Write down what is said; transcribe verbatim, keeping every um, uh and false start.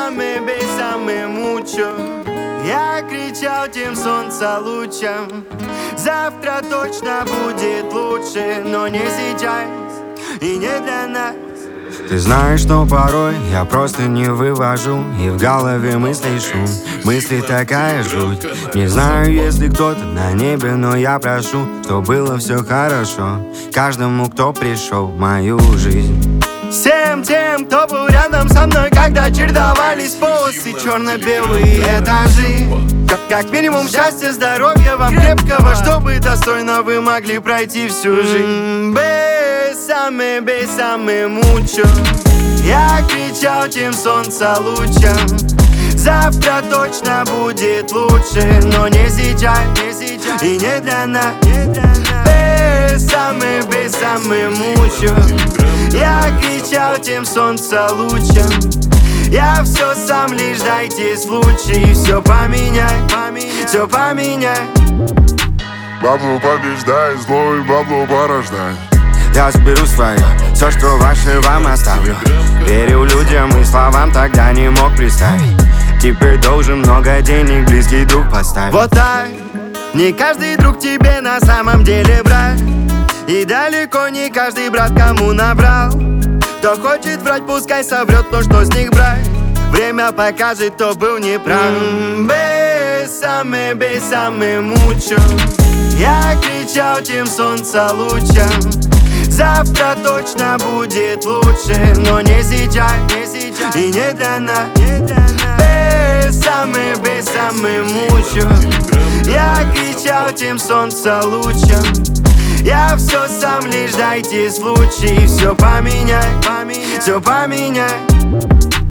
Bésame, bésame mucho. Я кричал тем солнца лучом. Завтра точно будет лучше, но не сейчас и не для нас. Ты знаешь, что порой я просто не вывожу, и в голове мысли шум, мысли такая жуть. Не знаю, если кто-то на небе, но я прошу, чтоб было все хорошо каждому, кто пришел в мою жизнь. Всем тем, кто был рядом со мной, когда чередовались полосы черно-белые этажи. Как, как минимум счастья, здоровья вам крепкого, чтобы достойно вы могли пройти всю жизнь. Bésame, bésame mucho. Я кричал тем солнца лучом. Завтра точно будет лучше, но не сейчас, не сейчас и не для нас. Bésame, bésame mucho. Я кричал тем солнца лучом. Я все сам, лишь дайте случай. Все поменяй, поменяй, все поменяй. Бабло побеждает, злой бабло порождает. Я заберу свое, все, что ваше, вам оставлю. Верю людям и словам, тогда не мог представить. Теперь должен много денег, близкий друг поставить. Вот так, не каждый друг тебе на самом деле брат. И далеко не каждый брат кому набрал. Кто хочет врать, пускай соврет, но что с них брать? Время покажет, кто был неправ. Bésame, bésame mucho. Я кричал тем солнца лучом. Завтра точно будет лучше, но не сейчас, не сейчас и не для нас. Bésame, bésame mucho. Я кричал тем солнца лучом. Я все сам, лишь дайте случай. Все поменяй, поменяй, все поменяй.